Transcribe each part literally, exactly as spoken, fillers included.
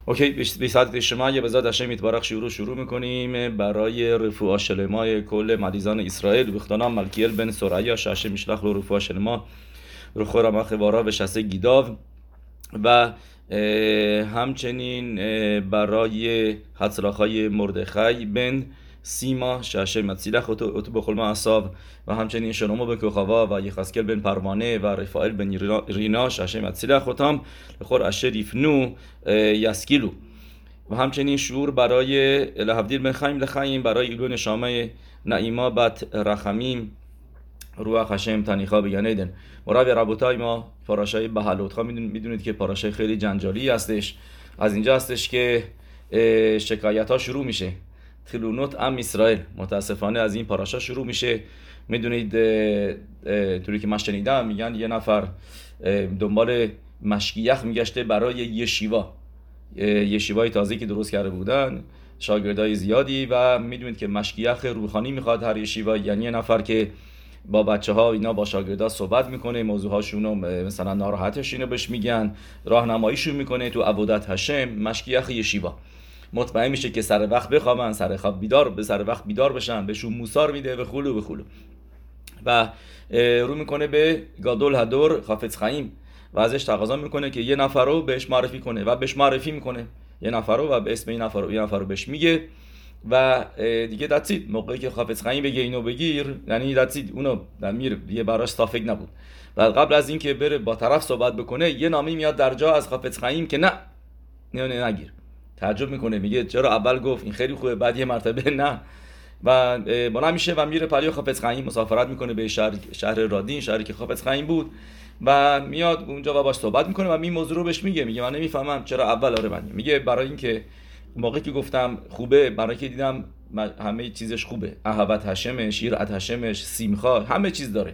اوکی، به ساعت شما یه بذات هشم یتبارک شروع شروع میکنیم برای رفوع شلمای کل مریضان اسرائیل. بختانم ملکیل بن سریا شاشه میشلخ رو رفوع شلما رو خورم خوارا به شسه گیداو و همچنین برای حضرخای مردخای بن سیما شاشه متسیلخ اتو بخل ما اصاب و همچنین شنومو به کوخاوا و یخسکل بن پروانه و رفائل بن رینا شاشه متسیلخ اتام لخور اشریف نو یسکیلو و همچنین شعور برای لحفدیل بن خیم لخیم برای ایلون شامه نعیما بت رخمیم روح هشم تنیخا بگنیدن. مرابی ربوتای ما پاراشای بهالوتخا میدونید که پاراشای خیلی جنجالی هستش. از اینجا هستش که شکایت ها شروع میشه. تلونوت ام اسرائیل متاسفانه از این پاراشا شروع میشه. میدونید طوری که من شنیدم میگن یه نفر دنبال مشکیخ میگشته برای یشیوا یشیوای تازه که درست کرده بودن، شاگردای زیادی، و میدونید که مشکیخ روحانی میخواد هر یشیوا، یعنی یه نفر که با بچه ها اینا با شاگردا صحبت میکنه، موضوع هاشونو مثلا ناراحتش اینو بهش میگن، راهنماییشون میکنه تو عبادت هشم. مشکیخ یشیوا مطمئن میشه که سر وقت بخوابن، سر خواب بیدار به سر وقت بیدار بشن، بهشون موسار میده و خلو و خلو و رو میکنه به گادول هدور خافץ خیم و ازش تقاضا میکنه که یه نفر رو بهش معرفی کنه و بهش معرفی میکنه یه نفر رو و به اسم این نفر رو یه نفر رو بهش میگه و دیگه دتسید. موقعی که خافץ خیم بگه اینو بگیر، یعنی دتسید، اونو میره یه براش صافک نبود. و قبل از اینکه بره با طرف صحبت بکنه یه نامی میاد در جا از خافץ خیم که نه نه نگیر. تعجب میکنه، میگه چرا اول گفت این خیلی خوبه بعد یه مرتبه نه؟ و بالا میشه و میره پلی خافץ خیم مسافرت میکنه به شهر شهر رادین، شهری که خافץ خیم بود، و میاد اونجا و باش صحبت میکنه و این موضوع رو بهش میگه. میگه من نمیفهمم چرا اول آره من میگه برای اینکه موقعی که گفتم خوبه، برای که دیدم همه چیزش خوبه، احوت هشمش، یرات هشمش، سیمخا، همه چیز داره.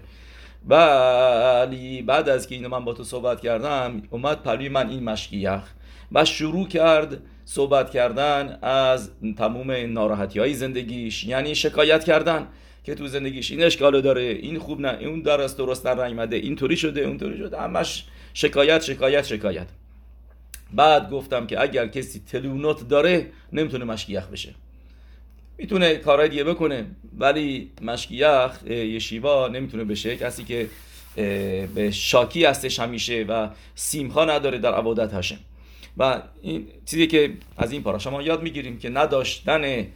ولی بعد از که اینو من با تو صحبت کردم اومد پلوی من این مشکیخ و شروع کرد صحبت کردن از تموم ناراحتی‌های زندگیش، یعنی شکایت کردن که تو زندگیش این اشکالو داره، این خوب نه، این درست درست نرایمده، اینطوری شده اونطوری شده، همش شکایت شکایت شکایت. بعد گفتم که اگر کسی تلونوت داره نمیتونه مشکیخ بشه، میتونه کارهای دیگه بکنه ولی مشکیخ یشیوا نمیتونه بشه. کسی که به شاکی هستش همیشه و سیمخا نداره در عبادت هشم. و این چیزی که از این پاراشا ما یاد میگیریم که نداشتن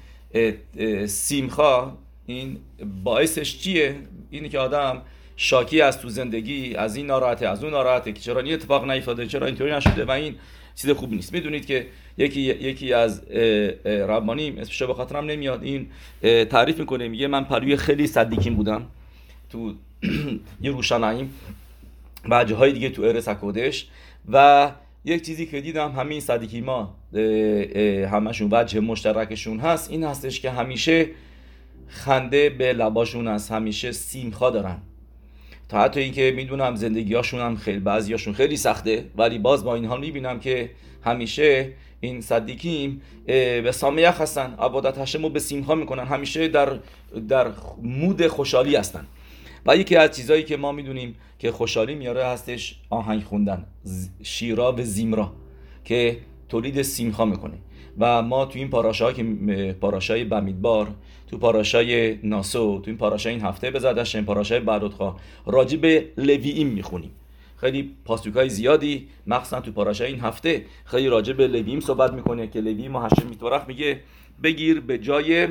سیمخا این باعثش چیه؟ اینی که آدم شاکی است تو زندگی، از این ناراحته از اون ناراحته که چرا این اتفاق نیفتاده، چرا اینطوری نشده، و این چیز خوبی نیست. میدونید که یکی یکی از ربانیم اسمش به خاطرم نمیاد، این تعریف میکنه، میگه من پروی خیلی صدیقین بودم تو یروشلایم و جاهای دیگه تو ارس اکودش، و یک چیزی که دیدم همین صدیقی ما همشون وجه مشترکشون هست این هستش که همیشه خنده به لباشون هست، همیشه سیمخا دارن، تا حتی اینکه میدونم زندگیاشون هم خیلی بعضیاشون خیلی سخته، ولی باز با این حال میبینم که همیشه این صدیقیم به سامیخ هستن، عبادت هشم رو به سیمخا میکنن، همیشه در در مود خوشحالی هستن. و یکی از چیزایی که ما میدونیم که خوشحالی میاره هستش آهنگ خوندن، شیرا و زیمرا که تولید سیمخا میکنه. و ما تو این پاراشا که پاراشای بمیدبار، تو پاراشای ناسو، تو این پاراشای این هفته بزدش، این پاراشای بعدوتخا راجع به لوییم میخونیم. خیلی پاسوکای زیادی مخصوصا تو پاراشای این هفته خیلی راجع به لوییم صحبت میکنه که لوییم و هشم میتورخ میگه بگیر به جای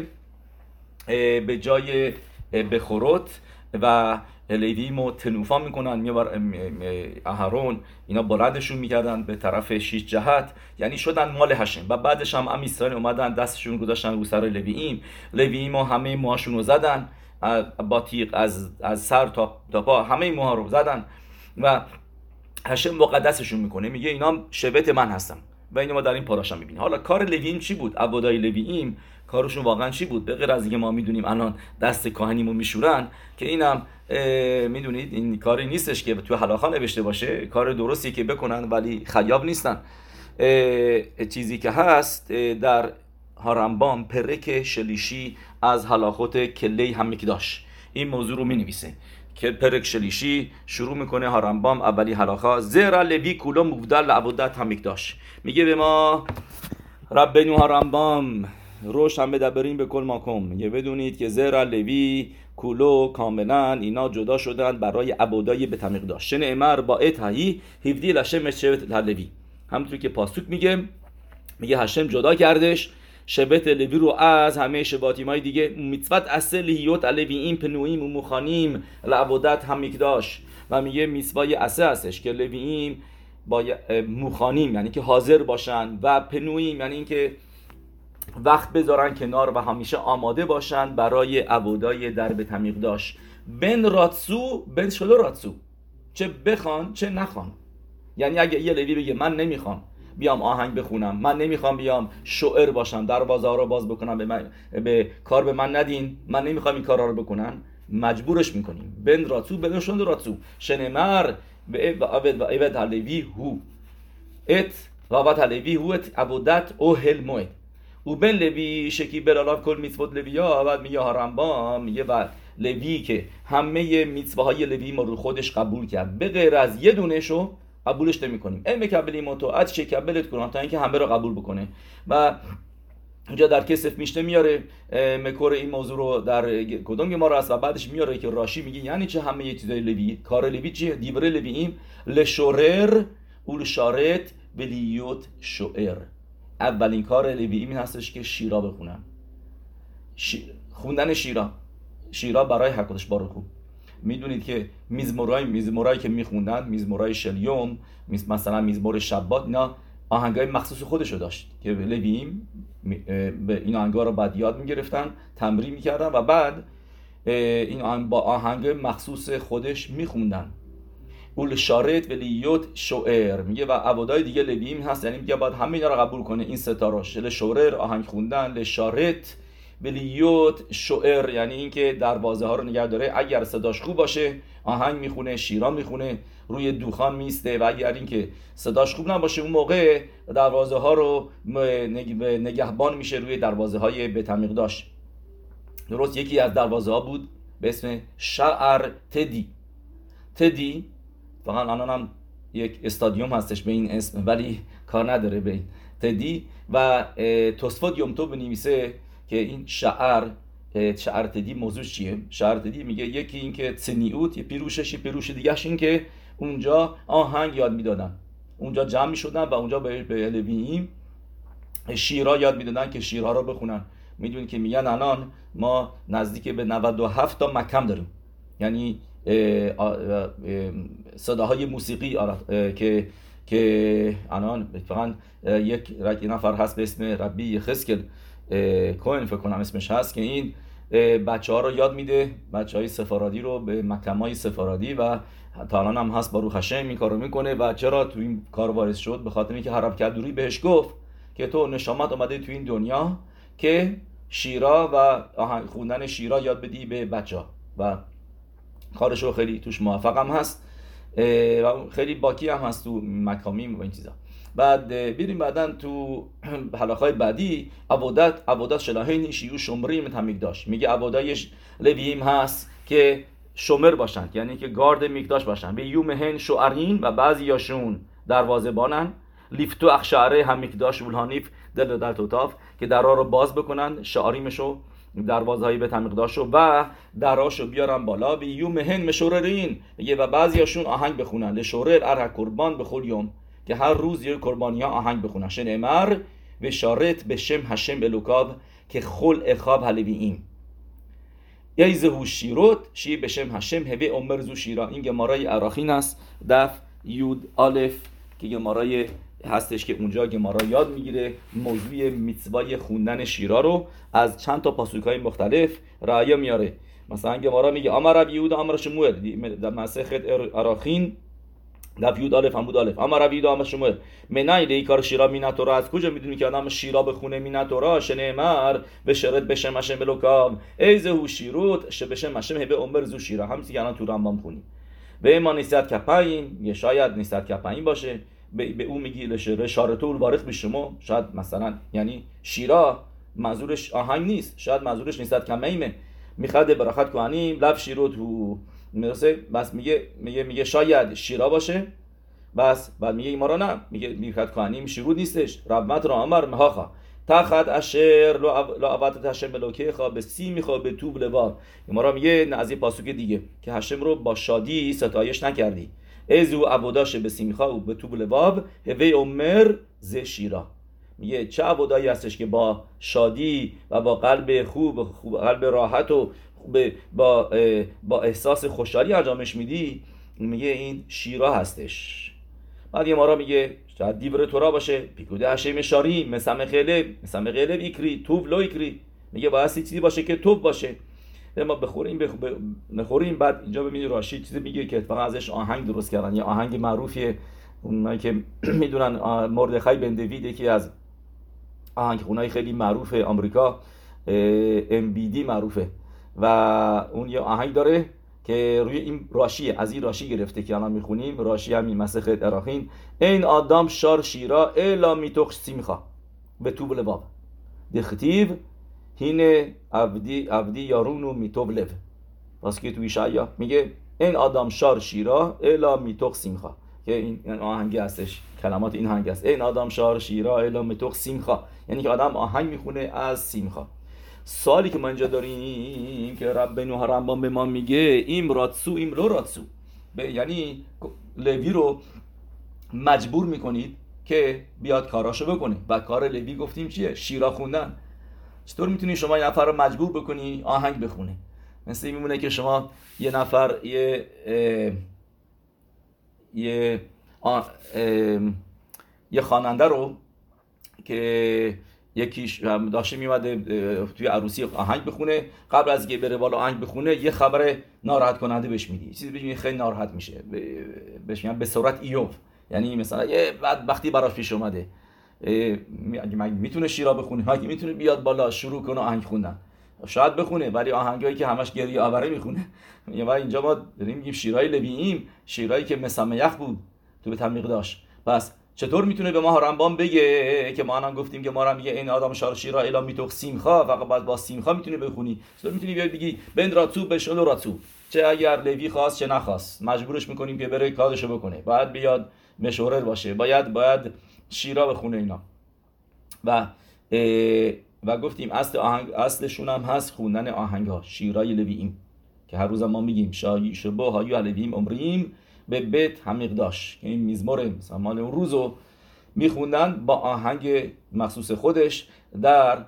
به جای بخوروت و لیویمو تنوفا میکنن، میبر اهرون اینا بلندشون میکردن به طرف شیش جهت، یعنی شدن مال هشم. و بعدش هم ام اسرائیل اومدن دستشون گذاشتن رو سر لوییم، لوییمو همه موهاشون رو زدن با تیغ از از سر تا تا پا، همه موها رو زدن و هشم مقدسشون میکنه، میگه اینا شبت من هستن. و اینو ما در این پاراشا میبینیم. حالا کار لوییم چی بود؟ عبادای لوییم کارشون واقعا چی بود؟ به غیر از اینکه ما میدونیم الان دست کاهنیمو میشورن، که اینم میدونید این کاری نیستش که تو حلاخا نوشته باشه، کار درستی که بکنن ولی خیاب نیستن. چیزی که هست در هارمبام پرک شلیشی از حلاخوت کلی همکداش این موضوع رو مینویسه که پرک شلیشی شروع میکنه هارمبام اولی حلاخا زرا لوی کولو مبدل عبادت همکداش، میگه به ما ربنو هرمبام روش هم بدبرین به کل ماکم. یه بدونید که زرع لوی کولو کاملا اینا جدا شدن برای عبودای به تمیق داشت. شن امر با اتهی هفدی لشم شبت لوی، همونطور که پاسوک میگه میگه هشم جدا کردش شبت لوی رو از همه شباتیمای دیگه. میتوت اصل هیوت لوییم پنویم و مخانیم لعبودت هم میکداش، و میگه میتوای اصل هستش که لوییم با موخانیم یعنی که حاضر باشن، و پنویم یعنی اینکه وقت بذارن کنار و همیشه آماده باشن برای عبودای در به تمیق داشت. بن راتسو بن شلو راتسو، چه بخوان چه نخوان. یعنی اگه یه لوی بگه من نمیخوام بیام آهنگ بخونم، من نمیخوام بیام شاعر باشم، دروازه ها رو باز بکنم، به, من، به کار به من ندین، من نمیخوام این کارا رو بکنن، مجبورش میکنیم. بن راتسو بن شلو راتسو شنمر به عبد و عبد هلوی هو ات و عبد هلوی هو ات عبودت او هل موید و بن لوی شکی برالاف کل میتوت لوی ها. بعد میگه هارمبام میگه و لوی که همه میتوهای لوی ما رو خودش قبول کرد به غیر از یه دونهشو قبولش نمی کنیم. این مکبلیم تو اد شکبلت کنم تا اینکه همه رو قبول بکنه. و اینجا در کسف میشته میاره مکور این موضوع رو در کدوم ما است و بعدش میاره که راشی میگه یعنی چه همه یه چیزای لوی. کار لوی چیه؟ دیبره لوییم لشورر و لشارت بلیوت شعر. اولین کار لوی این هستش که شیرا بخونن. شیر... خوندن شیرا شیرا برای حقدش بارخو. میدونید که میزمورای میزمورایی که میخوندن، میزمورای شلیوم، مثلا میزمور شبات، اینا آهنگای مخصوص خودشو داشت که لوییم به این آهنگا رو بعد یاد میگرفتن، تمرین میکردن و بعد این آهنگ با آهنگ مخصوص خودش میخوندن. اول شارت ولیوت شعر میگه و عبادای دیگه لوییم هست، یعنی میگه باید همه اینا رو قبول کنه این ستاراش. لشورر آهنگ خوندن، لشارت ولیوت شعر یعنی اینکه دروازه ها رو نگه داره، اگر صداش خوب باشه آهنگ میخونه، شیرا میخونه، روی دوخان میسته، و اگر اینکه صداش خوب نباشه اون موقع دروازه ها رو نگهبان میشه روی دروازه های به تمیق داشت. درست یکی از دروازه ها بود به اسم شعر تدی. تدی فقط الان هم یک استادیوم هستش به این اسم ولی کار نداره به این تدی. و توسفات یوم تو بنویسه که این شعر شعر تدی موضوع چیه؟ شعر تدی میگه یکی این که تنیوت، یه پیروشش، یه پیروش دیگهش این که اونجا آهنگ یاد میدادن، اونجا جمع میشدن و اونجا به لوییم شیرها یاد میدادن که شیرها رو بخونن. میدونید که میگن الان ما نزدیک به نود و هفت تا مکم داریم، یعنی صداهای موسیقی که که الان فقط یک نفر هست به اسم ربی خسکل کوین فکر کنم اسمش هست که این بچه ها رو یاد میده، بچه های سفارادی رو به مکم های سفارادی، و تا الان هم هست باروخ هشم این کار رو میکنه. و چرا تو این کار وارد شد؟ به خاطر اینکه حرب کدوری بهش گفت که تو نشامت آمده تو این دنیا که شیرا و خوندن شیرا یاد بدی به بچه ها، و کارش رو خیلی توش موفق هم هست و خیلی باکی هم هست تو مکامی و این چیزا. بعد بریم بعدن تو حلقه‌های بعدی عبادت عبادت شلاهین شیو شمریم تمیق داشت. میگه عبادایش لوییم هست که شمر باشن، یعنی که گارد میکداش باشن. به یومهن شعرین و بعضی یاشون دروازه بانن لیفتو اخشاره هم میکداش ولهانیف دل در توتاف که درها رو باز بکنن، شعاریمشو دروازه‌های به تمیق داشو و دراشو بیارن بالا. به یومهن مشوررین میگه و بعضیاشون آهنگ بخونن لشورر اره قربان به خول یوم که هر روز یه قربانی ها آهنگ بخونن. شن امر و شارت به شم هشم الوکاو که خل اخاب هلوییم یایزهو شیروت شی به شم هشم هوی عمر زو شیرا. این گمارای اراخین است دف یود الف که گمارای هستش که اونجا گمارا یاد میگیره موضوع میتوای خوندن شیرا رو از چند تا پاسوک‌های مختلف رعایه میاره. مثلا گمارا میگه امر رب یهود امر شموئل در مسخت اراخین دف یود الف عمود الف امر رب یهود امر شموئل منای لی کار شیرا میناتورا. از کجا میدونی که آدم شیرا بخونه میناتورا؟ شنمر به شرط بشم مشم بلوکاو ایزهو شیروت ش بشم مشم هبه عمر زو شیرا. همین که الان تو رمبام خونیم. به ما نیست کپاین یه شاید نیست کپاین باشه به او میگی لشره شارتول وارخ به شما، شاید مثلا یعنی شیرا منظورش آهنگ نیست، شاید منظورش نیست کمیمه میخواد برخت کنیم لب شیرو تو میرسه بس میگه میگه میگه شاید شیرا باشه بس بعد میگه ما را نه میگه میخواد کنیم شیرو نیستش ربمت را امر مهاخا تخت اشر لا عبادت هشم الوکیخا به سیمیخا به توب لباب. ما را میگه از این پاسوک دیگه که هشم رو با شادی ستایش نکردی. ازو عباداش به سیمیخا و به توب لباب هوی عمر ز شیرا. میگه چه عبادایی هستش که با شادی و با قلب خوب, خوب قلب راحت و با با احساس خوشحالی انجامش میدی. میگه این شیرا هستش. بعد یه ما را میگه شاید دیور تورا باشه پیکوده هشم شاری مسم خلب مسم خلب ایکری توب لو ایکری. میگه باید چیزی باشه که توب باشه ما بخوریم بخ... بخوریم. بعد اینجا ببینید راشی چیزی میگه که اتفاقا ازش آهنگ درست کردن، یه آهنگ معروفیه. اونایی که میدونن مردخای بن دوید یکی از آهنگ خونای خیلی معروفه آمریکا، ام بی دی معروفه و اون یه آهنگ داره که روی این راشیه، از این راشی گرفته که الان میخونیم. راشی همین مسخت اراخین این آدم شار شیرا الا میتوخ سیمخا به توب لباب دختیو هینه عبدی عبدی یارونو میتوب لب. پس که توی شایا میگه این آدم شار شیرا الا میتوخ سیمخا که این آهنگ هستش، کلمات این آهنگ است. این آدم شار شیرا الا میتوخ سیمخا یعنی که آدم آهنگ میخونه از سیمخا. سوالی که ما اینجا داریم که ربنا رمبان به ما میگه این راتسو این لو راتسو، یعنی لوی رو مجبور میکنید که بیاد کاراشو بکنه و کار لوی گفتیم چیه؟ شیرا خوندن. چطور میتونی شما یه نفر رو مجبور بکنی آهنگ بخونه؟ مثل این میمونه که شما یه نفر یه اه یه اه اه یه خواننده رو که یکیش داشته میومده توی عروسی آهنگ بخونه، قبل از اینکه بره بالا آهنگ بخونه یه خبر ناراحت کننده بهش میدی، چیزی بهش میگه خیلی ناراحت میشه، بهش میگن به صورت ایوب، یعنی مثلا یه بدبختی براش پیش اومده. اگه میتونه شیرا بخونه، اگه میتونه بیاد بالا شروع کنه آهنگ خوندن، شاید بخونه، ولی آهنگایی که همش گریه آوره میخونه. و اینجا ما داریم میگیم شیرای لوییم، شیرایی که مسمیخ بود تو به تمیق داشت. پس چطور میتونه به ما رمبان بگه که ما هم گفتیم که ما هم میگه این آدم شار شیرا الا میتوخ سیمخا، فقط بعد با سیمخا میتونی بخونی. چطور میتونی بیای بگی بن راتو بشلو راتو، چه اگر لوی خواست چه نخواست مجبورش میکنیم که بره کارشو بکنه، باید بیاد مشورر باشه، باید باید شیرا بخونه اینا. و و گفتیم اصل آهنگ اصلشون هم هست خوندن آهنگ‌ها، شیرای لوییم که هر روز ما میگیم شای شبو هایو لوییم عمریم به بیت همیقداش، که این میزمور مثلا مال اون روزو میخوندن با آهنگ مخصوص خودش در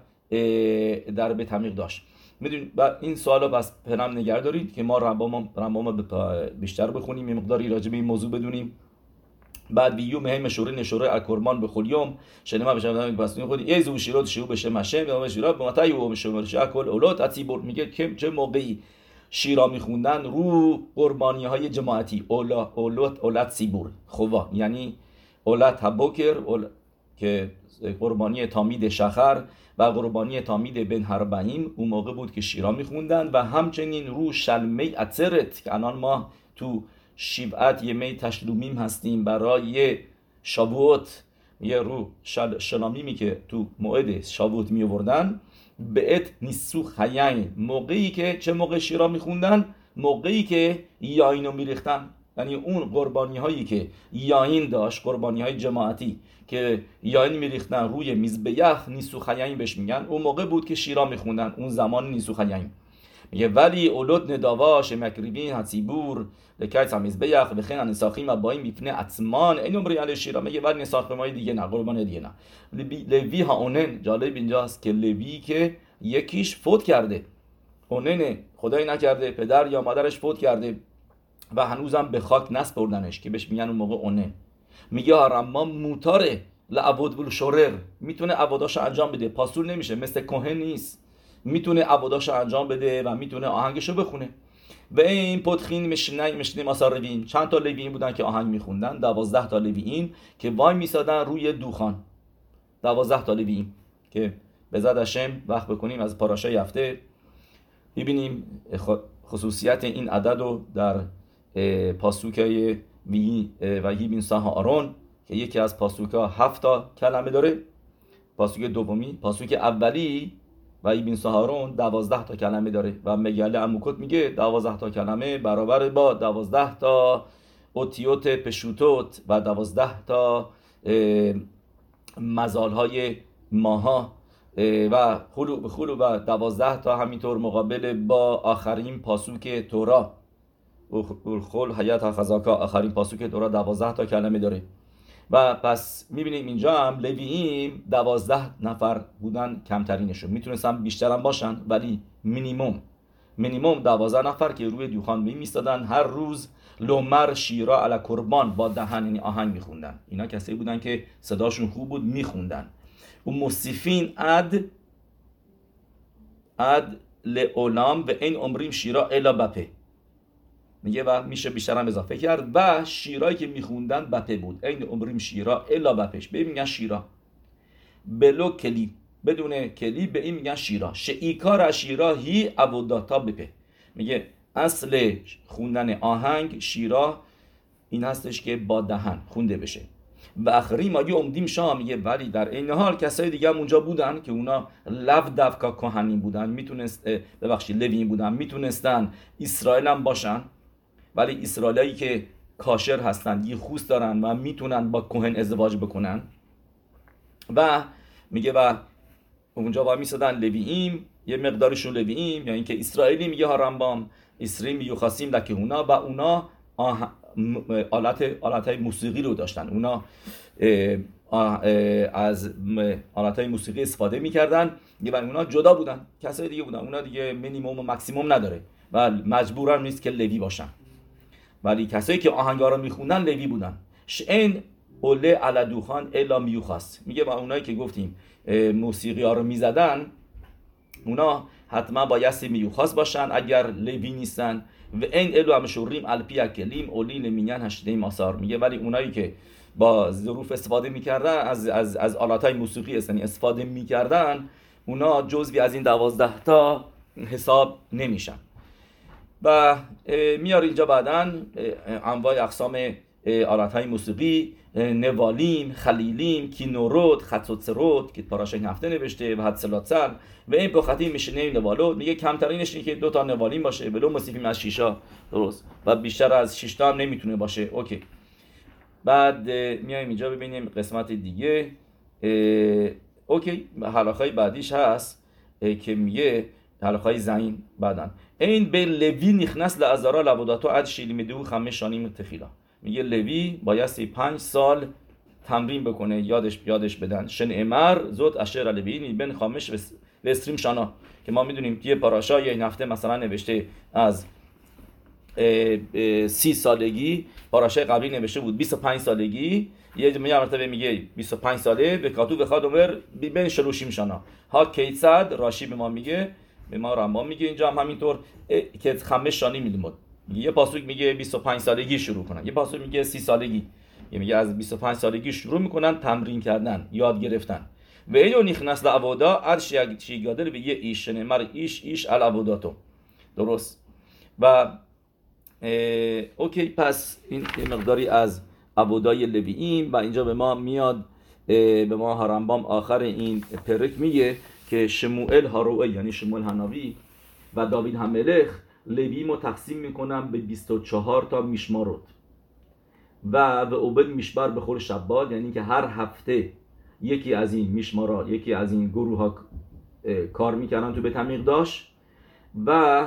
در بیت همیقداش. میدونید این سوالو پس پنم نگه دارید که ما رمبام رمبام بیشتر بخونیم، یه مقداری راجع به این موضوع بدونیم. بعد بیوم هم مشوره نشوره اکرمان به خلیوم شنما بشه پس خودی ای زو شیرات شو بشه مشه به شیرا به متای و مشوره شکل اولاد اتیبور. میگه که چه موقعی شیرا میخوندن رو قربانی های جماعتی، اولا اولاد اولاد سیبور خوا، یعنی اولاد تبوکر اول... که قربانی تامید شخر و قربانی تامید بن هربعیم اون موقع بود که شیرا میخوندن. و همچنین رو شلمی اترت که الان ما تو شیبعت یه می تشلومیم هستیم برای شابوت، یه رو شل شلامیمی که تو موعد شابوت می آوردن به ات نیسو خیین، موقعی که چه موقع شیرا میخوندن؟ موقعی که یاینو میریختن، یعنی اون قربانی هایی که یاین داشت، قربانی های جماعتی که یاین میریختن روی میزبیخ نیسو خیین بهش میگن، اون موقع بود که شیرا میخوندن، اون زمان نیسو خیین. میگه ولی اولاد نداواش مکریبین هتیبور لکایت همیز بیخ و خیلی نساخیم با این بیفنه عطمان این عمری علی شیرا. میگه ولی نساخیمای دیگه نه، قربان دیگه نه. لوی ها اونن جالب اینجاست که لوی که یکیش فوت کرده، اوننه خدایی نکرده پدر یا مادرش فوت کرده و هنوزم به خاک نسپردنش که بهش میگن اون موقع اونن. میگه هرما موتاره لعبود بول شورر، میتونه عباداشو انجام بده، پاسور نمیشه، مثل کهن نیست، میتونه عباداشو انجام بده و میتونه آهنگشو بخونه. و این پدخین مشنای مشنی ماساروین، چند تا لویین بودن که آهنگ میخوندن، دوازده تا لویین که وای میسادن روی دوخان، دوازده تا لویین که به زاد هشم وقت بکنیم از پاراشای هفته ببینیم خصوصیت این عدد رو در پاسوکای وی و هیبین ساها آرون که یکی از پاسوکا هفت تا کلمه داره، پاسوک دومی، پاسوک اولی و ایبین سهارون دوازده تا کلمه داره و مگله اموکوت میگه دوازده تا کلمه برابر با دوازده تا اوتیوت پشوتوت و دوازده تا مزالهای ماها و خلو به خلو و دوازده تا همینطور مقابل با آخرین پاسوک تورا خل حیات خزاکا، آخرین پاسوک تورا دوازده تا کلمه داره. و پس میبینیم اینجا هم لوییم دوازده نفر بودن، کمترینشون میتونستن بیشتر هم باشن ولی مینیموم مینیموم دوازده نفر که روی دیوخان میستادن، هر روز لومر شیرا علی قربان با دهن، یعنی آهنگ میخوندن. اینا کسایی بودن که صداشون خوب بود میخوندن. و مصیفین اد اد لعولام و این عمریم شیرا الا بپه، میگه و میشه بیشتر هم اضافه کرد و شیرایی که میخوندن بپه بود. این عمریم شیرا الا بپش، به این میگن شیرا بلو کلی، بدون کلی به این میگن شیرا. شیکار شیرا هی عبوداتا بپه، میگه اصل خوندن آهنگ شیرا این هستش که با دهن خونده بشه. و آخری ما یه امدیم شام، میگه ولی در این حال کسای دیگه هم اونجا بودن که اونا لو دفکا کهنی بودن، میتونست ببخشید لویین بودن، میتونستن اسرائیل هم باشن، ولی اسرائیلایی که کاشر هستن، یخوس دارن و میتونن با کهن ازدواج بکنن. و میگه و اونجا با میسادن لوییم، یه مقدارشون لوییم، یا اینکه اسرائیلی، میگه ها رمبام اسرائیل یخاسیم لکه اونا، و اونا آه... آلت آلت‌های موسیقی رو داشتن، اونا اه... اه... از آلت‌های موسیقی استفاده می‌کردن، و اونا جدا بودن، کسای دیگه بودن، اونا دیگه مینیمم و ماکسیمم نداره و مجبورن نیست که لوی باشن، ولی کسایی که آهنگا رو می‌خوندن لوی بودن. شین اوله علی دوخان الا میوخاس، میگه با اونایی که گفتیم موسیقی ها رو میزدن، اونا حتما بایستی میوخاس باشن اگر لوی نیستن. و این الو هم شوریم الپی اکلیم اولین مینین هشته ماسار، میگه ولی اونایی که با ظروف استفاده میکردن، از از از آلاتای موسیقی استنی استفاده میکردن، اونا جزوی از این دوازده تا حساب نمیشن. و میار اینجا بعدن انواع اقسام آلاتهای موسیقی، نوالیم، خلیلیم، کینورود، خطوتسرود که پاراشه این هفته نوشته و حدسلاتسل و این پخطی میشه نیم نوالود، میگه کمترینش اینه که دو تا نوالیم باشه ولو مصیفیم از شیشا، درست، و بیشتر از شش تا هم نمیتونه باشه. اوکی. بعد میایم اینجا ببینیم قسمت دیگه. اوکی، حلاخای بعدیش هست که میگه حلاخای زین بعدن این به لوی نخنس لعذارا لعبوداتو عد شیلیمیدو خمه شانیم تخیلا، میگه لوی بایستی پنج سال تمرین بکنه، یادش یادش بدن. شن امر زود اشر لوی بین خامش و استریم شانا، که ما میدونیم که پاراشا یه هفته مثلا نوشته از سی سالگی، پاراشای قبلی نوشته بود بیست و پنج سالگی، یه مرتبه میگه بیست و پنج ساله به کاتو بخواد عمر بین شلوشیم شانا ها کیصد راشی به ما میگه، به ما رمبان میگه اینجا هم همینطور که خمش شانی میلیمود، یه پاسوک میگه بیست و پنج سالگی شروع کنن، یه پاسوک میگه سی سالگی، یه میگه از بیست و پنج سالگی شروع میکنن تمرین کردن، یاد گرفتن. و اینو نیخنس لعبودا ارش یک چیگادل به یه ایش نمر ایش ایش العبوداتو، درست. و اوکی، پس این مقداری از عبودای لوییم. و اینجا به ما میاد، به ما هارمبام آخر این پرک میگه که شموئل هاروئه، یعنی شموئل حناوی و داوید همملخ لوییمو تقسیم میکنن به بیست و چهار تا میشمارot و به عبد میشبر به خور شباد، یعنی که هر هفته یکی از این میشمارات، یکی از این گروه ها کار میکردن تو بیت همیقداش و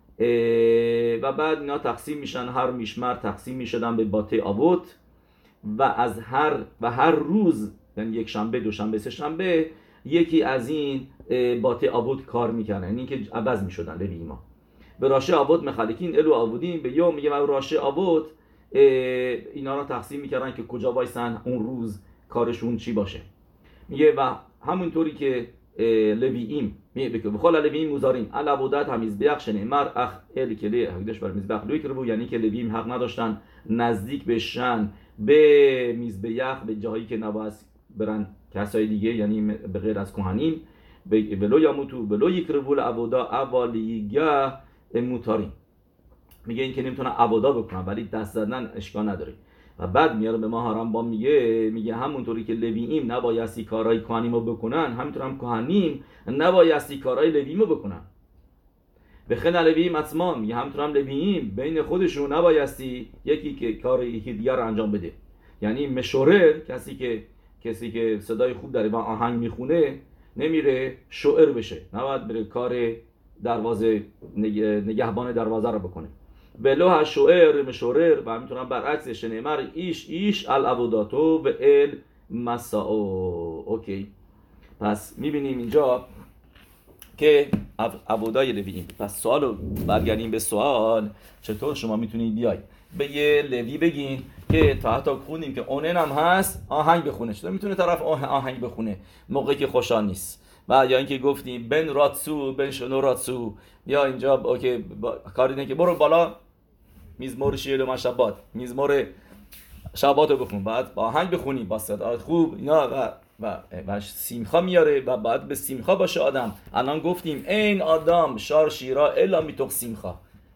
و بعد اینا تقسیم میشن، هر میشمر تقسیم میشدن به باته آبوت و از هر و هر روز، یعنی یک شنبه، دو شنبه، سه شنبه یکی از این باته آبوت کار میکردن، یعنی که عوض میشدن لوییما. به راشه آبوت مخالکین الو آبودین به یوم، میگه من راشه آبوت اینا رو تقسیم میکردن که کجا وایسن اون روز کارشون چی باشه. میگه و همونطوری که لوییم میگه به خال لوییم موزارین العبودات همیز بیخشن مر اخ ال کلی حقدش بر میزبخ لوی کربو، یعنی که لوییم حق نداشتن نزدیک بشن به میزبیخ، به جایی که نباید برن کسای دیگه، یعنی به غیر از کهنیم. ولو یاموتو ولو یکربو العبودا اوالیگا موتارین، میگه این که نمیتونن عبودا بکنن ولی دست زدن اشکال نداره. و بعد میاره به ما هارمبام میگه میگه همونطوری که لوییم نبایستی کارهای کهنیمو بکنن، همینطور هم کهنیم نبایستی کارهای لوییمو بکنن. به خن لوییم اصلا میگه همونطور هم لوییم بین خودشون نبایستی یکی که کار یکی دیگر رو انجام بده. یعنی مشورر، کسی که کسی که صدای خوب داره و آهنگ میخونه، نمیره شعر بشه، نباید بره کار دروازه نگهبان دروازه رو بکنه. ولو شعر مشورر و میتونم برعکسش نمر ایش ایش العبوداتو و ال مساو. اوکی، پس میبینیم اینجا که عبودای لوییم. پس سوال رو برگردیم به سوال، چطور شما میتونید بیاید به یه لوی بگین که تا حتی خوندیم که اونن هم هست آهنگ بخونه، چطور میتونه طرف آهنگ بخونه موقعی که خوشحال نیست؟ و یا اینکه گفتیم بن راتسو بن شنو راتسو، یا اینجا اوکی کاری اینه که برو بالا میزمور شیل و مشبات، میزمور شبات رو بخون، بعد با آهنگ بخونی با صدا خوب اینا و و و سیمخا میاره و بعد به سیمخا باشه آدم. الان گفتیم این آدم شار شیرا الا میتوق سیمخا.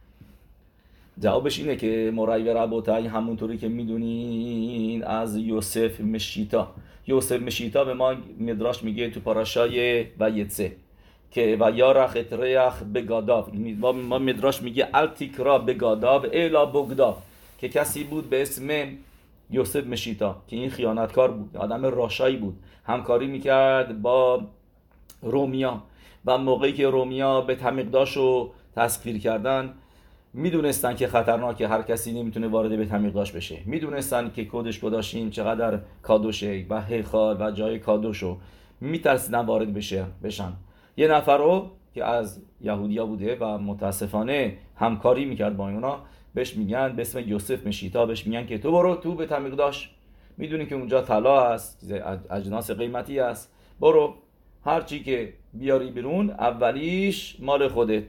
جوابش اینه که مرای و ربوتای همونطوری که میدونین از یوسف مشیتا. یوسف مشیتا به ما مدراش میگه تو پاراشای و یتسه که و یارخ اتریخ بگاداو، ما مدراش میگه التیکرا بگاداو الا بگداو، که کسی بود به اسم یوسف مشیتا که این خیانتکار بود، آدم راشایی بود، همکاری میکرد با رومیا و موقعی که رومیا به تمیقداش رو تسخیر کردن میدونستن که خطرناکه، هر کسی نمیتونه وارد به تمیقداش بشه، میدونستن که کدش کداشین چقدر کادوشه و هیخال و جای کادوشو میترسیدن وارد بشه بشن. یه نفر رو که از یهودیا بوده و متاسفانه همکاری میکرد با اونا بهش میگن به اسم یوسف مشیتا، بهش میگن که تو برو تو به تمیقداش، میدونی که اونجا طلا هست، اجناس قیمتی هست، برو هر چی که بیاری بیرون اولیش مال خودت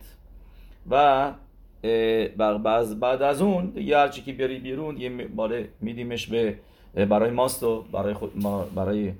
و بعد بعد از اون دیگه هر چی که بیاری بیرون یه مال میدیمش به برای ماست و برای خود ما برای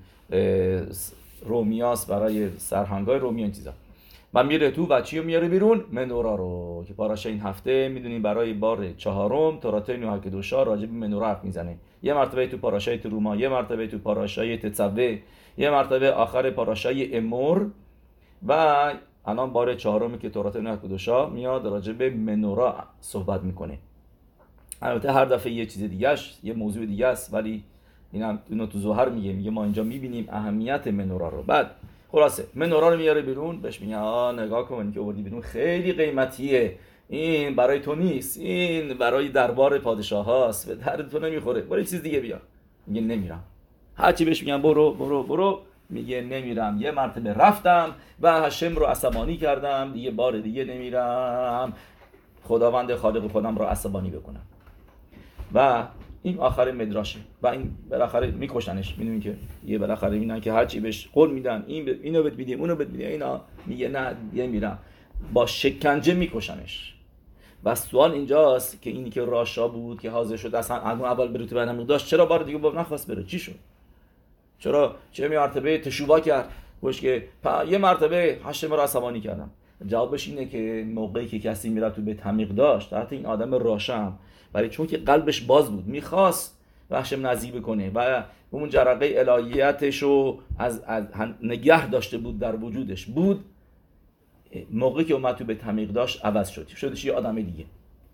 رومیاس، برای سرهنگای رومی این چیزا. و میره تو و چی رو میاره بیرون؟ منورا رو که پاراشه این هفته میدونیم برای بار چهارم توراتای نوح کدوشا راجع به منورا حرف میزنه. یه مرتبه تو پاراشای تو روما، یه مرتبه تو پاراشای تتسوه، یه مرتبه آخر پاراشای امور و الان بار چهارمی که توراتای نوح کدوشا میاد راجع به منورا صحبت میکنه. البته هر دفعه یه چیز دیگهش، یه موضوع دیگه است، ولی اینم اینو تو زوهر میگه میگه ما اینجا میبینیم اهمیت منورا رو. بعد خلاصه منورا رو میاره بیرون، بهش میگه آ نگاه کن که آوردی بیرون خیلی قیمتیه، این برای تو نیست، این برای دربار پادشاه هاست، به درد تو نمیخوره، برای چیز دیگه بیار. میگه نمیرم. هرچی بهش میگن برو برو برو میگه نمیرم. یه مرتبه رفتم و هشم رو عصبانی کردم، دیگه بار دیگه نمیرم، خداوند خالق خودم رو عصبانی بکنم. و این آخر مدراشه و این بالاخره میکشنش. میدونین که یه بالاخره میدونن که هر چی بهش قول میدن این ب... اینو بهت میدیم اونو بهت میدیم، اینا میگه نه دیگه میرم، با شکنجه میکشنش. و سوال اینجاست که اینی که راشا بود که حاضر شد اصلا اول بره تو بدن داشت، چرا بار دیگه با نخواست بره؟ چی شد؟ چرا چه می مرتبه تشوبا کرد؟ گوش که یه مرتبه هشم رو عصبانی کردم. جوابش اینه که موقعی که کسی میره تو بیت عمیق داشت، حتی این آدم راشم، ولی چون که قلبش باز بود میخواست هشم نزدیک بکنه و اون جرقه الهیتش رو از, از نگه داشته بود در وجودش بود، موقعی که اومد تو بیت عمیق داشت عوض شد، شدش یه آدم دیگه.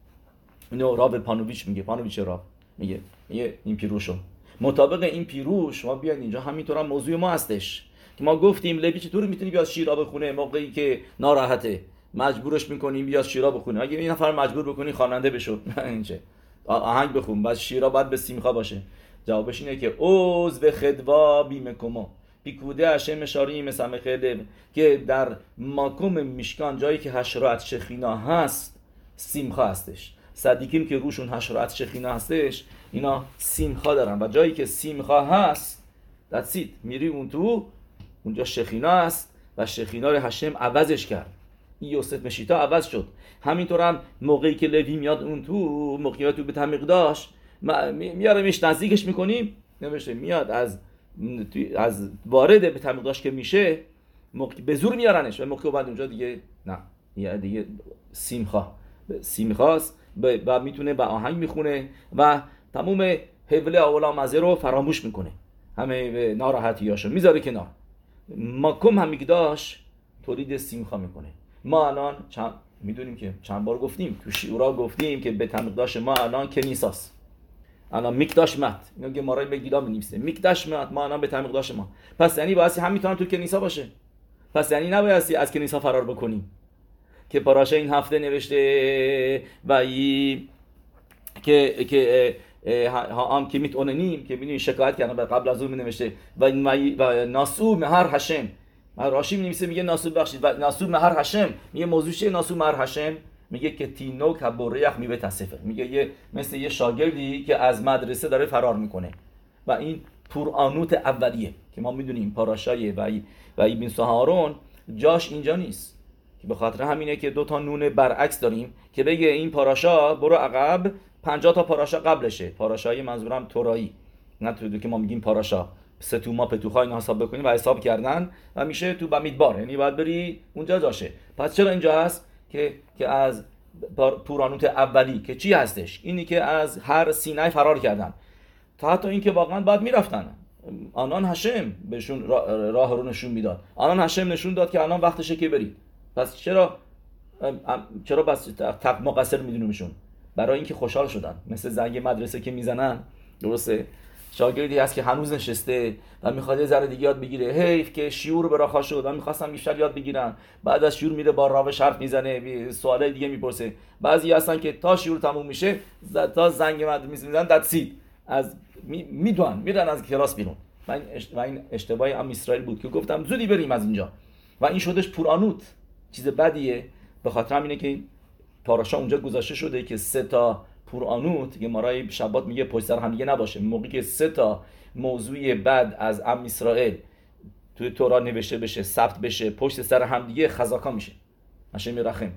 اینو راو پانوویچ میگه، پانوویچ راو میگه میگه این پیروشو مطابق این پیروش ما بیاین اینجا همینطور هم موضوع ما هستش که ما گفتیم لوی چطور میتونی بیاد شیرا بخونه موقعی که ناراحته، مجبورش میکنیم بیاد شیرا بخونه. اگه این نفر مجبور بکنی خواننده بشو اینچه آهنگ بخون، بعد شیرا باید به سیمخا باشه. جوابش اینه که اوز و خدوا بیمکما پیکوده هشم شاریم سمخه، که در ماکوم میشکان جایی که حشرات شخینا هست سیمخا هستش. صدیقیم که روشون حشرات شخینا هستش اینا سیمخا دارن و جایی که سیمخا هست دستید میری اون تو، اونجا شخینا هست و شخینا رو هشم عوضش کرد. این یوسف مشیتا عوض شد. همینطور هم موقعی که لوی میاد اون تو، موقعی تو به تمیق داشت میاره میش نزدیکش میکنیم نمیشه، میاد از از وارد به تمیق داشت که میشه موقعی به زور میارنش و موقعی بعد اونجا دیگه نه یه دیگه سیمخا سیمخاست و میتونه با آهنگ میخونه و تموم حوله اولا مزه رو فراموش میکنه، همه ناراحتیاشو میذاره کنار. ماکم هم میگداش تولید سیمخا میکنه. ما الان چند میدونیم که چند بار گفتیم تو شیورا گفتیم که به تمیقداش ما الان کنیساست، الان میکداش مت، اینا گمارای بگیدا می‌نویسه میکداش مت، ما الان به تمیقداش ما، پس یعنی واسه هم میتونن تو کنیسا باشه. پس یعنی نبایستی از کنیسا فرار بکنیم که پاراشا این هفته نوشته و ای که که ها هم که میتونیم که ببینید شکایت کردن قبل از اون نوشته و و ناسو مهر هشم راشی می‌نویسه میگه ناسو بخشید و ناسو مهر هشم میگه موضوع چیه ناسو مهر هشم میگه که تینوک بوریخ میوه تصفر میگه یه مثل یه شاگردی که از مدرسه داره فرار میکنه و این پورانوت اولیه که ما میدونیم پاراشای و و ابن سهارون جاش اینجا نیست که به خاطر همینه که دو تا نون برعکس داریم که بگه این پاراشا برو عقب پنجاه تا پاراشا قبلشه پاراشای منظورم تورایی نه تو که ما میگیم پاراشا سه تو ما پتوخا اینا حساب بکنیم و حساب کردن و میشه تو بمیدبار یعنی باید بری اونجا جاشه پس چرا اینجا هست که که از پورانوت اولی که چی هستش اینی که از هر سینای فرار کردن تا حتی این که واقعا باید میرفتن آنان هشم بهشون راه رو نشون میداد آنان هشم نشون داد که الان وقتشه که برید پس چرا چرا بس تق مقصر میدونیمشون برای اینکه خوشحال شدن مثل زنگ مدرسه که میزنن درسته شاگردی هست که هنوز نشسته و میخواد یه ذره دیگه یاد بگیره حیف که شیور براخا شد و میخواستم بیشتر یاد بگیرن بعد از شیور میره با راوش حرف میزنه سوالای دیگه میپرسه بعضی هستن که تا شیور تموم میشه تا زنگ مدرسه میزنن دتسید از میدونن میرن از کلاس بیرون من و این اشتباهی ام اسرائیل بود که گفتم زودی بریم از اینجا و این شدش پورانوت چیز بدیه به خاطر همینه که پاراشا اونجا گذاشته شده که سه تا پورانوت که مارای شبات میگه پشت سر هم دیگه نباشه موقعی که سه تا موضوع بد از ام اسرائیل توی تورات نوشته بشه ثبت بشه پشت سر هم دیگه خزاکا میشه هاشم رحم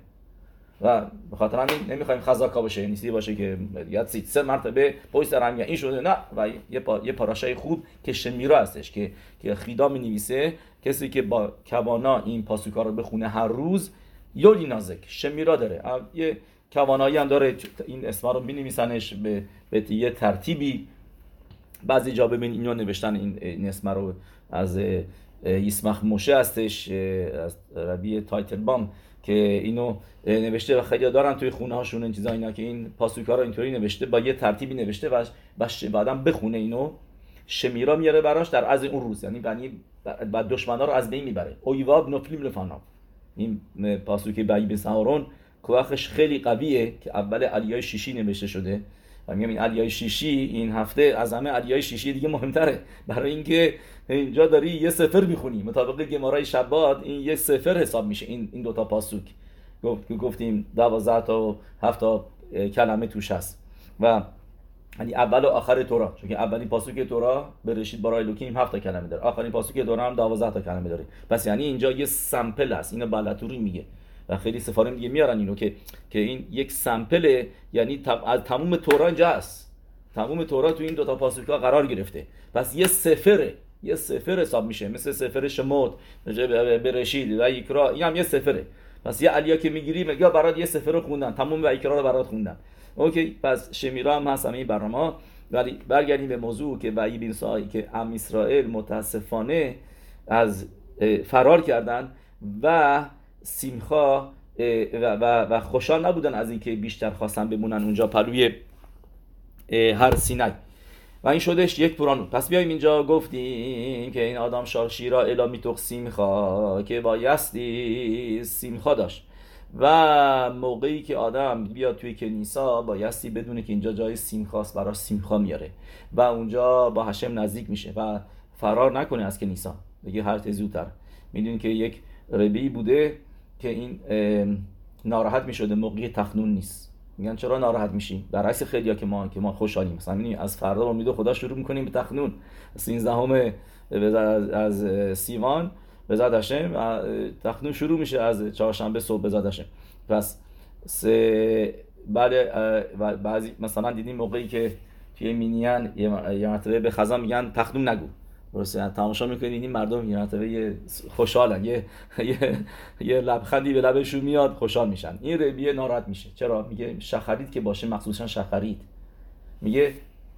و به خاطر همین نمیخوایم خزاکا بشه یعنی چیزی باشه که یاد سید سه مرتبه پشت سر هم این شده نه و یه پا، یه پاراشای خوب که شمیرا هستش که که خیدا مینویسه کسی که با کوانا این پاسوکا رو بخونه هر روز یولی نازک شمیرا داره یه کوانایی هم داره این اسما رو می‌نویسنش به به یه ترتیبی بعضی جا ببین اینو نوشتن این, این اسما رو از یسمخ موشه هستش از ربی تایتلبام که اینو نوشته و خیلی دارن توی خونه هاشون این چیزا اینا که این پاسوکا رو اینطوری نوشته با یه ترتیبی نوشته و بعدم بخونه اینو شمیرا میاره براش در از اون روز یعنی یعنی بعد دشمنا رو از بین میبره اویواب نفلیم لفانا این پاسوکی بایی به سهارون کوخش خیلی قویه که اول علیای شیشی نوشته شده و میگم این علیای شیشی این هفته از همه علیای شیشی دیگه مهمتره برای اینکه اینجا داری یه سفر میخونی مطابق گمارای شبات این یک سفر حساب میشه این این دو تا پاسوک گفت گفتیم دوازده تا و هفت تا کلمه توش هست و یعنی اول و آخر تورا چون که اولین پاسوک تورا برشید برای لوکیم هفت تا کلمه داره آخرین پاسوک تورا هم دوازده تا کلمه داره پس یعنی اینجا یه سامپل هست اینو بلاتوری میگه و خیلی سفارم دیگه میارن اینو که که این یک سامپله یعنی از تمام تورا اینجا هست تمام تورا تو این دو تا پاسوکا قرار گرفته پس یه سفره یه سفر حساب میشه مثل سفر شموت برشید و ایکرا این هم یه سفره پس یه علیا که میگیری میگه برات یه سفر رو خوندن تمام و ایکرا رو برات خوندن اوکی پس شمیرا هم هست همین برنامه ولی برگردیم به موضوع که وحی بن سایی که ام اسرائیل متاسفانه از فرار کردن و سیمخا و, و, و خوشحال نبودن از اینکه بیشتر خواستن بمونن اونجا پلوی هر سینای و این شدش یک پورانوت. پس بیایم اینجا گفتیم که این آدم شارشیرا الا میتوخ سیمخا که بایستی سیمخا داشت و موقعی که آدم بیاد توی کنیسا بایستی بدونه که اینجا جای سیمخاست براش سیمخا میاره و اونجا با هشم نزدیک میشه و فرار نکنه از کنیسا بگه هر تزی زودتر. میدونی که یک ربی بوده که این ناراحت میشده موقعی تخنون نیست. میگن چرا ناراحت میشی؟ برعکس خیلیا که ما که ما خوشحالیم مثلا میبینی از فردا امید خدا شروع میکنیم به تخنون سیزدهم از از سیوان بزاد هشم تخنون شروع میشه از چهارشنبه صبح بزاد هشم. پس سه بعد بعضی مثلا دیدیم موقعی که توی مینیان یه مرتبه به خزان میگن تخنون نگو درسته تماشا میکنید این مردم یه مرتبه خوشحالن یه یه یه لبخندی به لبشون میاد خوشحال میشن. این ربیه ناراحت میشه. چرا؟ میگه شخرید که باشه مخصوصا شخرید میگه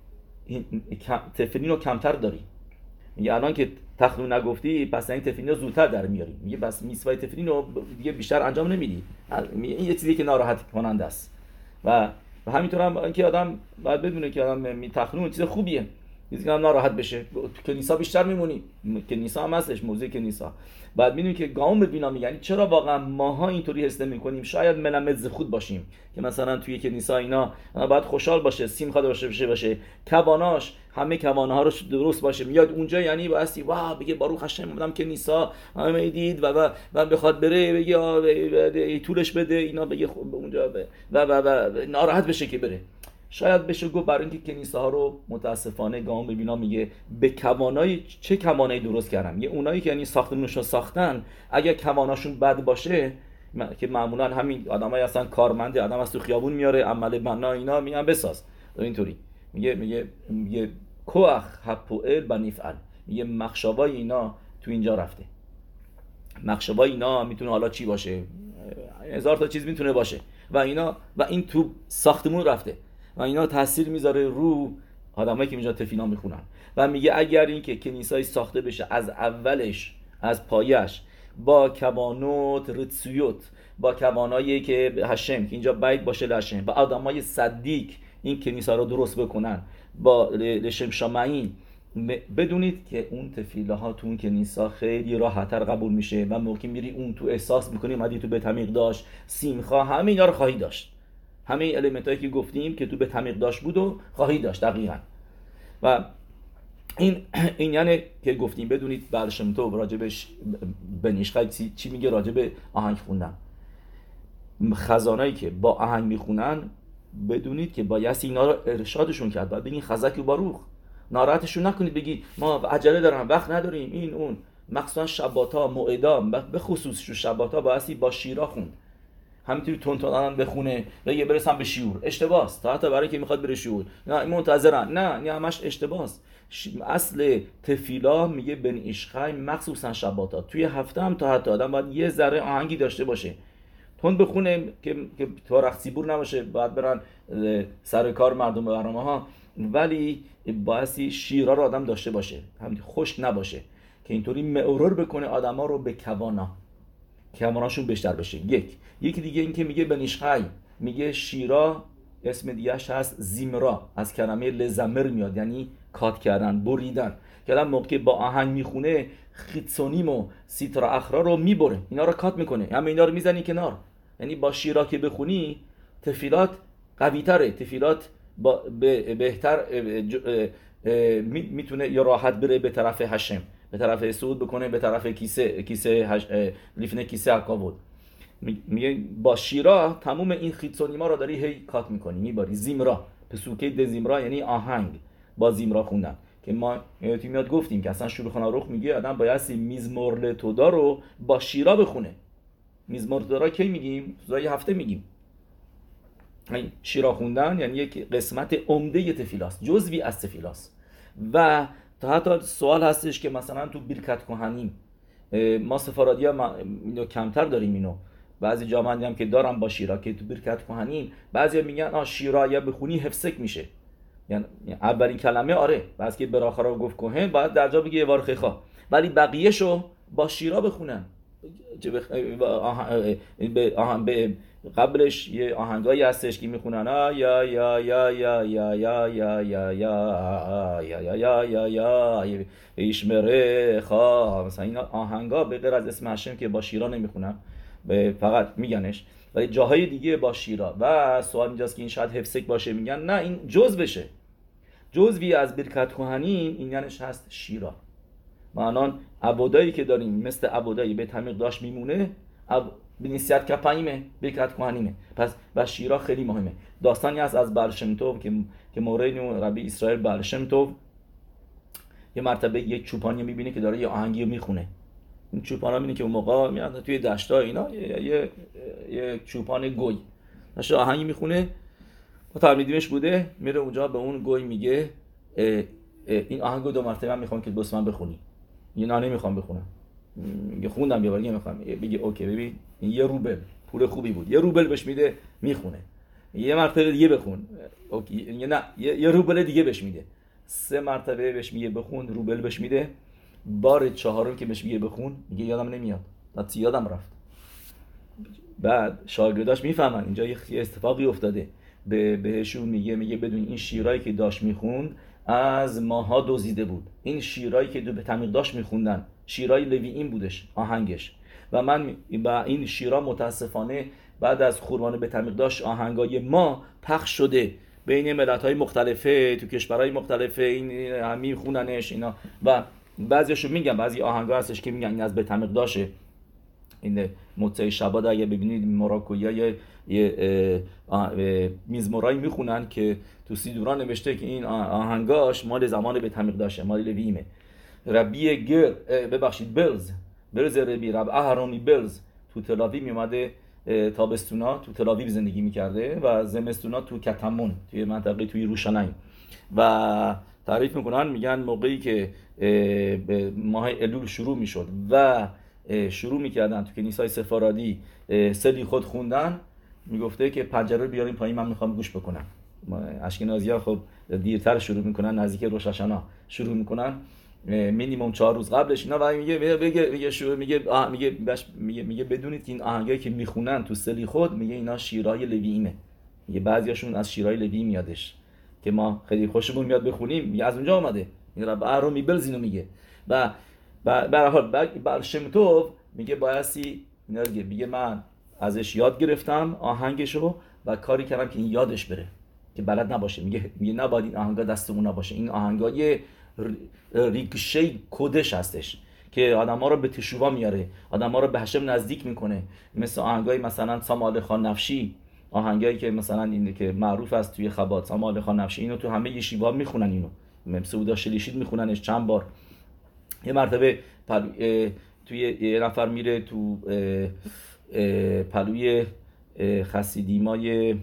تفلین رو کمتر داری. میگه الان که تخنون نگفتی پس این تفلین رو زودتر در میاری. میگه بس میسوای تفلین رو دیگه بیشتر انجام نمیدی. این یه چیزی که ناراحت کننده است و و همینطور هم که آدم باید بدونه که آدم می تخنون چیز خوبیه چیزی که ناراحت بشه. تو کنیسا بیشتر میمونی، کنیسا هم هستش، موزه کنیسا. بعد میدونی که گام ببینا میگن یعنی چرا واقعا ماها اینطوری حس نمی‌کنیم؟ شاید ملمت خود باشیم که مثلا توی کنیسا اینا باید خوشحال باشه، سیمخا داشته باشه باشه کواناش همه کوانه ها رو درست باشه، میاد اونجا یعنی واسه واه بگه باروخ هاشم اومدم کنیسا همه دید و و و بخواد بره بگه طولش بده اینا بگه اونجا و و و ناراحت بشه که بره. شاید بشه گفت برای اینکه کنیسه ها رو متاسفانه گام ببینا میگه به کوانای چه کوانایی درست کردن، یه اونایی که یعنی ساختمونشو ساختن اگه کواناشون بد باشه که معمولا همین آدمای اصلا کارمند آدم از تو خیابون میاره عمل بنا اینا میگن بساز اینطوری میگه میگه میگه کوخ حپوئل بنیفعل، میگه مخشبای اینا تو اینجا رفته. مخشبای اینا میتونه حالا چی باشه، هزار تا چیز میتونه باشه و اینا و این تو ساختمون رفته و اینا تاثیر میذاره رو آدمایی که اینجا تفیلا میخونن. و میگه اگر این که کنیسایی ساخته بشه از اولش از پایش با کوانوت رتسویوت، با کوانایی که هشم که اینجا بیت باشه لشم و آدمای صدیق این کنیسا رو درست بکنن با لشم شامعین، بدونید که اون تفیله ها تو اون کنیسا خیلی راحت‌تر قبول میشه و موقعی میری اون تو احساس میکنی اومدی تو بیت عمیق داشت سیمخا همه اینا رو خواهی داشت، همه المنت هایی که گفتیم که تو بیت عمیق داشت بود و خواهی داشت دقیقاً. و این این یعنی که گفتیم بدونید بر شم تو راجبش بنیشخای چی میگه راجب آهنگ خوندن، خزانایی که با آهنگ میخونن بدونید که بایستی اینا رو ارشادشون کرد، بعد بگین خزک و باروخ، ناراحتشون نکنید بگی ما عجله دارم وقت نداریم این اون، مخصوصا شباتا موعدا به خصوص شو شباتا بایستی با شیرا خوند، همینطوری تون تون بخونه بگه برسم به شیور، اشتباهه تا حتی برای که میخواد بره شیور نه منتظرن نه نه همش اشتباهه. اصل تفیلا میگه بن ایشخای مخصوصا شباتا توی هفته هم تا حتی آدم باید یه ذره آهنگی داشته باشه، تون بخونه که که تا رخصیبور نباشه باید برن سر کار مردم برنامه ها، ولی بایستی شیرا رو آدم داشته باشه همین خشک نباشه که اینطوری معرور بکنه آدما رو به کوانا کواناشون بیشتر بشه. یک یکی دیگه این که میگه بنیشخای میگه شیرا اسم دیگه‌اش هست زیمرا، از کلمه لزمر میاد یعنی کات کردن بریدن، که الان موقع با آهنگ میخونه خیتسونیم و سیترا اخرا رو میبره اینا رو کات میکنه همه اینا رو میزنی کنار، یعنی با شیرا که بخونی تفیلات قوی تره، تفیلات با بهتر میتونه یا راحت بره به طرف هشم، به طرف سعود بکنه به طرف کیسه کیسه هش... لیفنه کیسه عقابود. میگه با شیرا تموم این خیتسونیما رو داری هی کات میکنی میباری. زیمرا پسوکه د زیمرا یعنی آهنگ با زیمرا خوندن که ما تو میاد گفتیم که اصلا شولخان آروخ میگه آدم بایستی میزمور لتودا رو با شیرا بخونه. میزمور لتودا کی میگیم؟ تو یه هفته میگیم. این شیرا خوندن یعنی یک قسمت عمده تفیلاست، جزوی از تفیلاست. و تا حتی سوال هستش که مثلا تو بیرکت کهنیم ما سفارادی ها اینو کمتر داریم، اینو بعضی جامعه هم که دارم با شیرا که تو بیرکت کهنیم بعضی میگن آ شیرا یا بخونی حفظک میشه، یعنی اولین کلمه آره بعضی که براخرا گفت کهن باید در جا بگه یه وار خیخا، ولی بقیه‌شو با شیرا بخونن. به آهن به قبلش یه آهنگایی هستش که میخونن آ یا یا یا یا یا یا یا یا یا یا یا یا یا ایشمره خا، مثلا این آهنگا به غیر از اسم هشم که با شیرا نمیخونن فقط میگنش، ولی جاهای دیگه با شیرا. و سوال اینجاست که این شاید حفظک باشه، میگن نه این جزء بشه، جزوی از برکت کهنیم این یعنیش هست شیرا. ما الان عبودایی که داریم مثل عبودایی به تعمیق داشت میمونه بنیسیت کپایمه برکت کهنیمه، پس و شیرا خیلی مهمه. داستانی هست از بال شم تov که که مورد ربی اسرائیل بال شم تov یه مرتبه یک چوپانی میبینه که داره یه آهنگی میخونه. این چوپانا میبینه که اون موقع میاد توی دشتا اینا یه یه, یه چوپان گوی داشته آهنگی میخونه و تلمیدیمش بوده، میره اونجا به اون گوی میگه اه اه این آهنگو دو مرتبه من میخوام که بس من بخونی. یه نه نمیخوام بخونم، میگه خوندم یه بار دیگه میخوام. بگه اوکی ببین این یه روبل پول خوبی بود، یه روبل بهش میده میخونه. یه مرتبه دیگه بخون، اوکی نه یه, یه روبل دیگه بهش میده. سه مرتبه بهش میگه بخون، روبل بهش میده. بار چهارم که بهش میگه بخون میگه یادم نمیاد، تا یادم رفت. بعد شاگرداش میفهمن اینجا یه اتفاقی افتاده، به بهشون میگه میگه بدون این شیرایی که داشت میخوند از ماها دزدیده بود. این شیرایی که دو به تمیقداش میخوندن شیرای لویین بودش آهنگش، و من با این شیرا متاسفانه بعد از قربان به تمیقداش آهنگای ما پخش شده بین ملت‌های مختلفه تو کشورهای مختلفه، این هم میخوننش اینا، و بعضیاشو میگن، بعضی آهنگا هستش که میگن این از به تمیقداشه. این موتسه شباد اگه ببینید مراکویای یه میزمورایی میخونن که تو سیدوران نوشته که این آهنگاش مال زمان به تمیقداشه، مال لوییمه. ربی گر ببخشید بلز بلز ربی رب اهرامی بلز تو تلاویو میومده، تابستونا تو تلاویو زندگی میکرده و زمستونا تو کتمون توی منطقه توی روشنایم، و تعریف میکنن میگن موقعی که ماه الول شروع میشد و شروع میکردن تو کنیسای سفارادی سلی خود خوندن، میگفته که پنجره رو بیارین پایین من میخوام گوش بکنم. اشکنازی‌ها خب دیرتر شروع میکنن، نزدیک روش هاشانا شروع میکنن، مینیمم چهار روز قبلش اینا، و میگه میگه میگه شروع میگه میگه میگه میگه بدونید که این آهنگایی که میخونن تو سلی خود میگه اینا شیرای لویینه. میگه بعضیاشون از شیرای لویی میادش که ما خیلی خوشمون میاد بخونیم، میگه از اونجا اومده. این رب اهرامی بلزینو میگه. و به هر حال بر شمتوف میگه بایستی اینا دیگه، میگه من ازش یاد گرفتم آهنگشو و کاری کردم که این یادش بره، که بلد نباشه. میگه میگه نباید این آهنگا دستمون نباشه، این آهنگای ریکشه کدش هستش که آدم‌ها رو به تشووا میاره، آدم‌ها رو به هشم نزدیک میکنه، مثل آهنگای مثلا سامال خان نفشی، آهنگایی که مثلا این که معروف است توی خبات، سامال خان نفشی، اینو تو همه یشیوا میخونن، اینو مسعودا شلیشید میخوننش چند بار. یه مرتبه پل... توی یه نفر میره تو پلوی خسیدیمای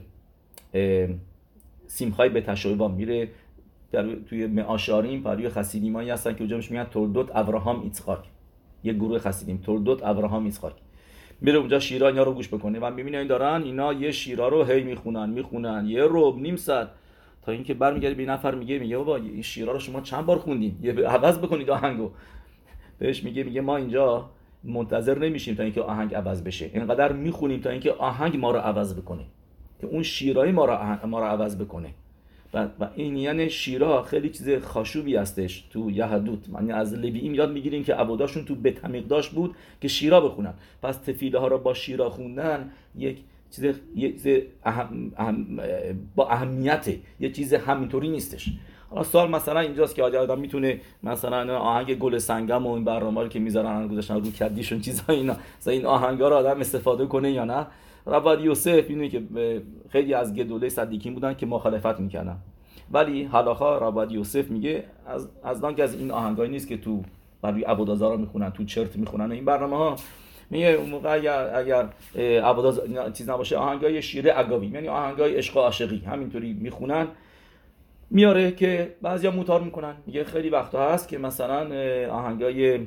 سیمخای به تشایبا میره، توی معاشاریم پلوی خسیدیمایی هستن که اونجا میش میگن تولدوت ابراهام ایتسخاک، یه گروه خسیدیم تولدوت ابراهام ایتسخاک، میره اونجا شیرا اینا رو گوش بکنه و میبینه این دارن اینا یه شیرا رو هی میخونن میخونن یه ربع نیم ساعت، تا اینکه برمیگرده به نفر میگه میگه بابا این شیرا رو شما چند بار خوندین، یه عوض بکنید آهنگو. بهش میگه میگه ما اینجا منتظر نمیشیم تا اینکه آهنگ عوض بشه، اینقدر میخونیم تا اینکه آهنگ ما رو عوض بکنه، که اون شیرای ما رو ما رو عوض بکنه. و, و این یعنی شیرا خیلی چیز خاشوبی هستش تو یهودوت. یعنی از لوییم یاد میگیریم که عباداشون تو بیت همیقداش بود که شیرا بخونن، پس تفیله ها رو با شیرا خوندن یک چیز یک چیز اهم، اهم با اهمیته، یه چیز همینطوری نیستش. حالا سوال مثلا اینجاست که آدم میتونه مثلا آهنگ گل سنگم و این برنامه‌ها رو که میذارن گذاشتن رو کدیشون چیزا اینا، مثلا این آهنگا رو آدم استفاده کنه یا نه. رباد یوسف اینه که خیلی از گدوله صدیقین بودن که مخالفت میکنن، ولی حالاخا رباد یوسف میگه از از دانک از این آهنگایی نیست که تو برای عبادازارا میخونن، تو چرت میخونن این برنامه‌ها. میگه اون موقع اگر اگر عباداز چیز نباشه، آهنگای شیره اگاوی یعنی آهنگای عشق و عاشقی همینطوری میخونن، میاره که بعضیا موتار میکنن. میگه خیلی وقتا هست که مثلا آهنگای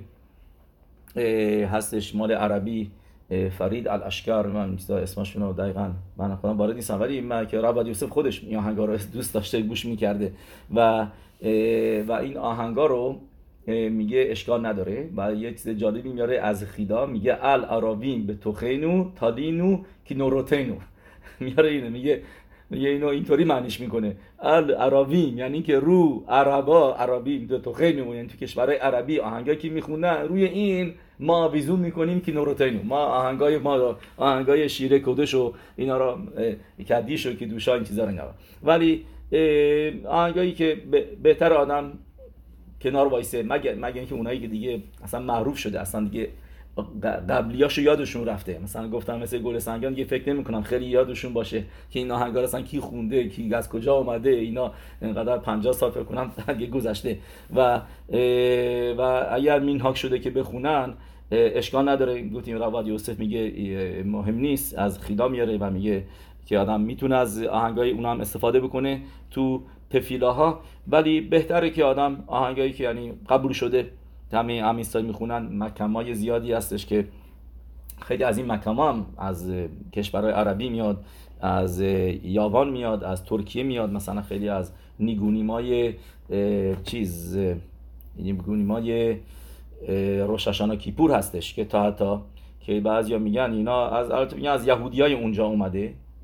هستش مال عربی، فرید الاشکر، من اسمشون رو دقیقاً من خودم وارد نیستم، ولی من که رباد یوسف خودش این آهنگا رو دوست داشته گوش میکرده و و این آهنگا رو میگه اشکال نداره. و یه چیز جالبی میاره از خیدا، میگه ال عربین به توخینو تالینو کی نوروتینو، میاره اینو میگه میگه اینو اینطوری معنیش میکنه ال عربین یعنی که رو عربا عربی به توخینو، یعنی تو کشورهای عربی آهنگایی که میخونن روی این ما ویزون میکنیم که نوروتینو، ما آهنگای ما آهنگای شیره کدش و اینا رو کدیش و که دوشا این چیزا رو نگاه، ولی آهنگایی که بهتر آدم کنار وایسه، مگه مگه اینکه اونایی که دیگه اصلا معروف شده، اصلا دیگه قبلیاشو یادشون رفته، مثلا گفتم مثل گل سنگان دیگه فکر نمی‌کنم خیلی یادشون باشه که این آهنگا رو اصلا کی خونده، کی از کجا اومده، اینا اینقدر پنجاه سال فکر کنم دیگه گذشته و و اگر مینهاک شده که بخونن اشکال نداره. گفتیم رباد یوسف میگه مهم نیست، از خیدا میاره و میگه که آدم میتونه از آهنگای اونها هم استفاده بکنه تو تفیلاها، ولی بهتره که آدم آهنگایی که یعنی قبول شده همه امیستای میخونن. مکمای زیادی هستش که خیلی از این مکما هم از کشورهای عربی میاد، از یابان میاد، از ترکیه میاد، مثلا خیلی از نیگونیمای چیز نیگونیمای روش هاشانا کیپور هستش که تا حتی که بعضیا میگن اینا از البته میگن از یهودیای اونجا اومده،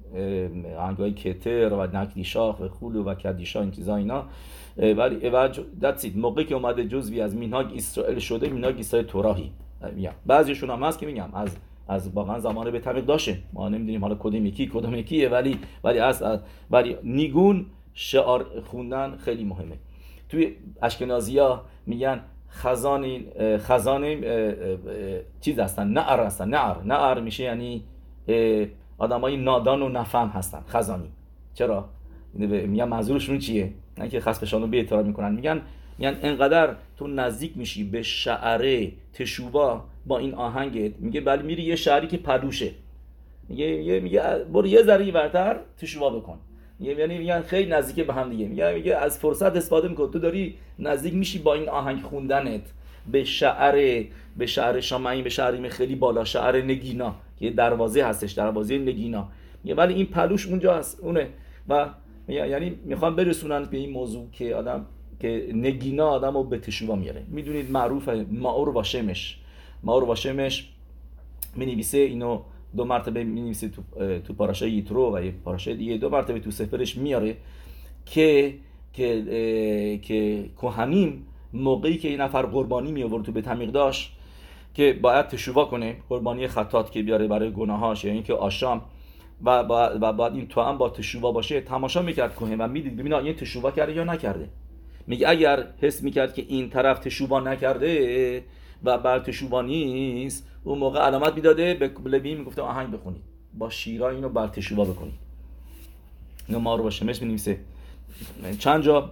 آهنگای کتر و نکدیشاخ و خولو و کدیشا این چیزا اینا، ولی و دتسید موقعی که اومده جزوی از مینهاج اسرائیل شده، مینهاج اسرائیل توراهی میگم. بعضیشون هم هست که میگم از از واقعا زمان به طبق داشته، ما نمیدونیم حالا کدوم یکی کدوم یکیه، ولی ولی از ولی نیگون شعار خوندن خیلی مهمه. توی اشکنازی‌ها میگن خزان خزان چیز هستن، نعر هستن. نعر نعر میشه یعنی آدمای نادان و نفهم هستن، خزانی. چرا؟ میگن منظورشون چیه؟ نه که خصفشان رو به احترام میکنن، میگن میگن انقدر تو نزدیک میشی به شعره تشوبا با این آهنگت، میگه ولی میری یه شعری که پدوشه، میگه میگه برو یه ذره ورتر تشوبا بکن، یعنی میگن خیلی نزدیک به هم دیگه. میگه میگه از فرصت استفاده میکنه، تو داری نزدیک میشی با این آهنگ خوندنت به شعر به شعر شامعی، به شعری خیلی بالا، شعر نگینا که دروازه هستش، دروازه نگینا. میگه ولی این پلوش اونجا هست اونه. و یعنی میخوام برسونن به این موضوع که آدم که نگینا آدمو به تشوبا میاره. میدونید معروفه ماور و شمش، ماور و شمش می‌نویسه اینو دو مرتبه می‌نویسه تو تو پاراشای یترو و یه پاراشای دیگه دو مرتبه تو سفرش میاره که که که کوهنیم موقعی که این نفر قربانی می آورد تو بیت المقدس که باید تشوبا کنه، قربانی خطات که بیاره برای گناهاش، یعنی اینکه آشام و بعد با بعد این تو هم با تشوبا باشه، تماشا میکرد کوهن و میدید ببینه این تشوبا کرده یا نکرده. میگه اگر حس میکرد که این طرف تشوبا نکرده و بر تشوبا نیست، اون موقع علامت میداده به لوی میگفته آهنگ بخونید با شیرا اینو بر تشوبا بکنید. اینو ما رو با شمش می‌نویسه چند جا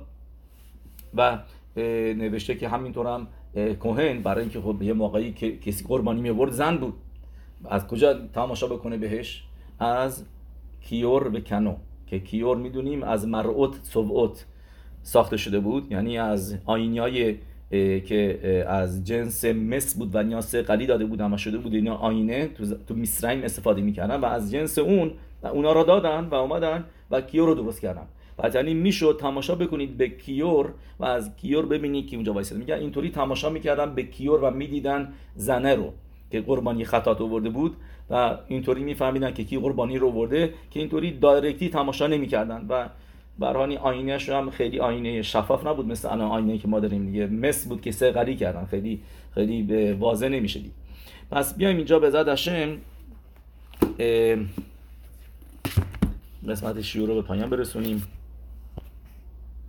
و نوشته که همینطور هم کوهن برای اینکه خب یه موقعی که کسی قربانی می‌آورد زن بود، از کجا تماشا بکنه بهش؟ از کیور به کنو، که کیور میدونیم از مرعوت صبعوت ساخته شده بود، یعنی از آینه‌های که از جنس مس بود و نیاز قلی داده بود و شده بود اینا آینه تو, تو میسرائیم استفاده میکردن و از جنس اون اونا را دادن و اومدن و کیور رو درست کردن. و یعنی میشد تماشا بکنید به کیور و از کیور ببینید که اونجا وایساده. میگن اینطوری تماشا میکردن به کیور و میدیدن زنه رو که قربانی خطات آورده بود و اینطوری میفهمیدن که کی قربانی رو آورده، که اینطوری دایرکتی تماشا نمیکردن و برهانی آینه‌اش هم خیلی آینه شفاف نبود مثل الان آینه‌ای که ما داریم دیگه، مس بود که صغری کردن، خیلی خیلی واضح نمیشه دید. پس بیایم اینجا به زاد هشم قسمت شیوع رو به پایان برسونیم.